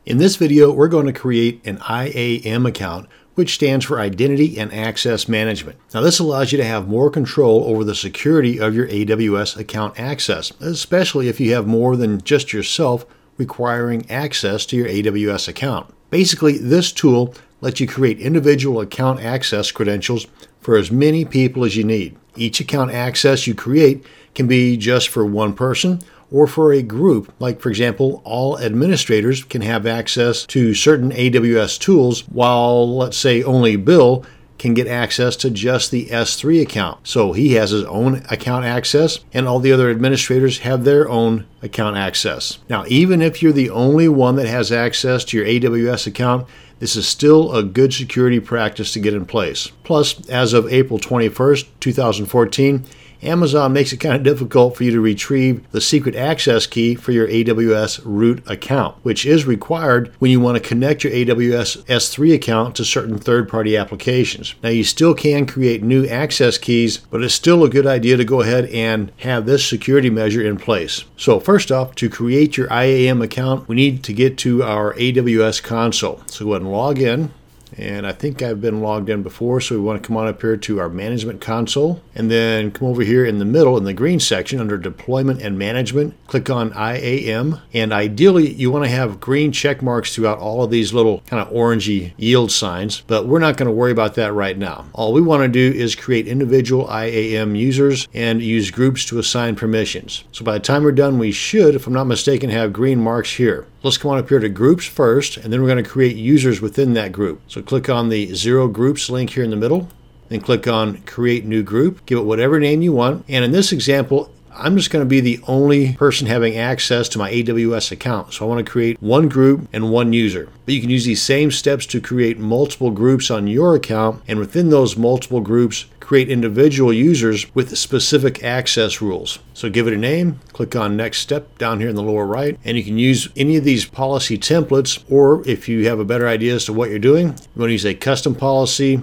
In this video, we're going to create an IAM account, which stands for Identity and Access Management. Now, this allows you to have more control over the security of your AWS account access, especially if you have more than just yourself requiring access to your AWS account. Basically, this tool lets you create individual account access credentials for as many people as you need. Each account access you create can be just for one person or for a group. Like, for example, all administrators can have access to certain AWS tools, while, let's say, only Bill can get access to just the S3 account. So he has his own account access, and all the other administrators have their own account access. Now, even if you're the only one that has access to your AWS account, this is still a good security practice to get in place. Plus, as of April 21st, 2014, Amazon makes it kind of difficult for you to retrieve the secret access key for your AWS root account, which is required when you want to connect your AWS S3 account to certain third-party applications. Now, you still can create new access keys, but it's still a good idea to go ahead and have this security measure in place. So first off, to create your IAM account, we need to get to our AWS console. So go ahead and log in. And I think I've been logged in before, so we want to come on up here to our management console and then come over here in the middle in the green section under deployment and management, click on IAM, and ideally you want to have green check marks throughout all of these little kind of orangey yield signs, but we're not going to worry about that right now. All we want to do is create individual IAM users and use groups to assign permissions. So by the time we're done, we should, if I'm not mistaken, have green marks here. Let's come on up here to groups first, and then we're going to create users within that group. So click on the 0 groups link here in the middle, then click on create new group, give it whatever name you want. And in this example, I'm just going to be the only person having access to my AWS account. So I want to create one group and one user. But you can use these same steps to create multiple groups on your account, and within those multiple groups, create individual users with specific access rules. So give it a name, click on next step down here in the lower right, and you can use any of these policy templates, or if you have a better idea as to what you're doing, you want to use a custom policy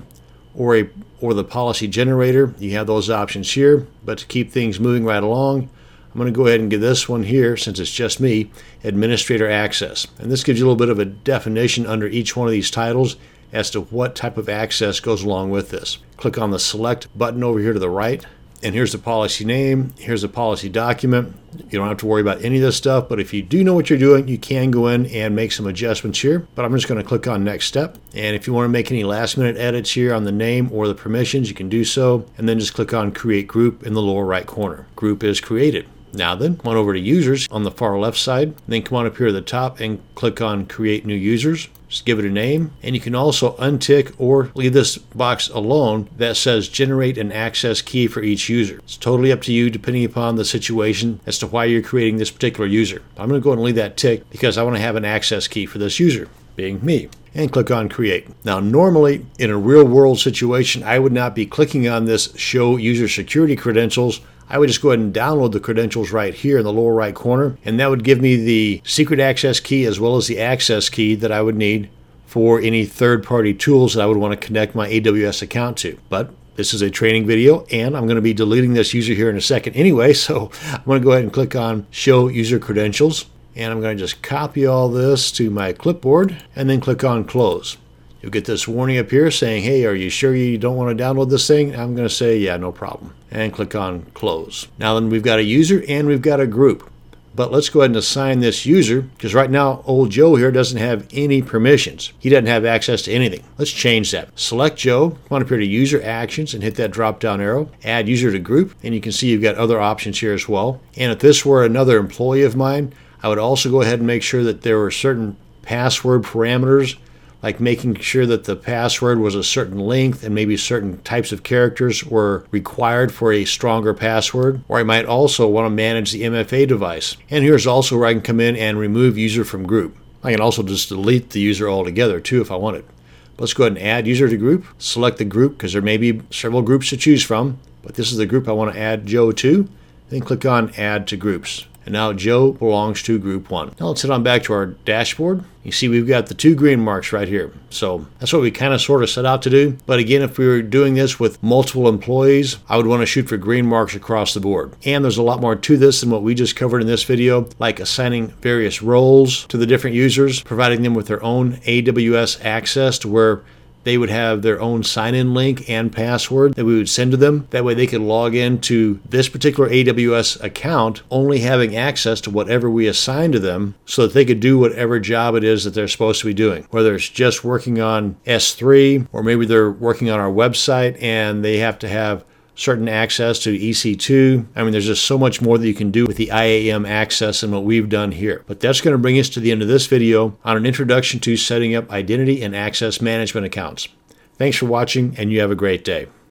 or the policy generator. You have those options here, but to keep things moving right along, I'm going to go ahead and give this one here, since it's just me, administrator access. And this gives you a little bit of a definition under each one of these titles as to what type of access goes along with this. Click on the select button over here to the right, and here's the policy name, here's the policy document. You don't have to worry about any of this stuff, but if you do know what you're doing, you can go in and make some adjustments here. But I'm just going to click on next step, and if you want to make any last minute edits here on the name or the permissions, you can do so, and then just click on create group in the lower right corner. Group is created. Now then, come on over to users on the far left side, then come on up here to the top and click on create new users. Just give it a name, and you can also untick or leave this box alone that says generate an access key for each user. It's totally up to you depending upon the situation as to why you're creating this particular user. I'm going to go ahead and leave that tick because I want to have an access key for this user, being me, and click on create. Now, normally in a real world situation, I would not be clicking on this show user security credentials. I would just go ahead and download the credentials right here in the lower right corner, and that would give me the secret access key as well as the access key that I would need for any third-party tools that I would want to connect my AWS account to. But this is a training video, and I'm going to be deleting this user here in a second anyway, so I'm going to go ahead and click on show user credentials, and I'm going to just copy all this to my clipboard and then click on close. You'll get this warning up here saying, hey, are you sure you don't want to download this thing? I'm going to say, yeah, no problem. And click on close. Now then, we've got a user and we've got a group. But let's go ahead and assign this user, because right now, old Joe here doesn't have any permissions. He doesn't have access to anything. Let's change that. Select Joe, come on up here to user actions and hit that drop down arrow. Add user to group, and you can see you've got other options here as well. And if this were another employee of mine, I would also go ahead and make sure that there were certain password parameters, like making sure that the password was a certain length and maybe certain types of characters were required for a stronger password. Or I might also want to manage the MFA device. And here's also where I can come in and remove user from group. I can also just delete the user altogether too if I wanted. Let's go ahead and add user to group. Select the group because there may be several groups to choose from, but this is the group I want to add Joe to. Then click on add to groups. and now Joe belongs to Group 1. Now let's head on back to our dashboard. You see we've got the 2 green marks right here. So that's what we kind of sort of set out to do. But again, if we were doing this with multiple employees, I would want to shoot for green marks across the board. And there's a lot more to this than what we just covered in this video, like assigning various roles to the different users, providing them with their own AWS access to where they would have their own sign-in link and password that we would send to them. That way they could log into this particular AWS account, only having access to whatever we assign to them so that they could do whatever job it is that they're supposed to be doing. Whether it's just working on S3, or maybe they're working on our website and they have to have certain access to EC2. I mean, there's just so much more that you can do with the IAM access than what we've done here. But that's going to bring us to the end of this video on an introduction to setting up identity and access management accounts. Thanks for watching, and you have a great day.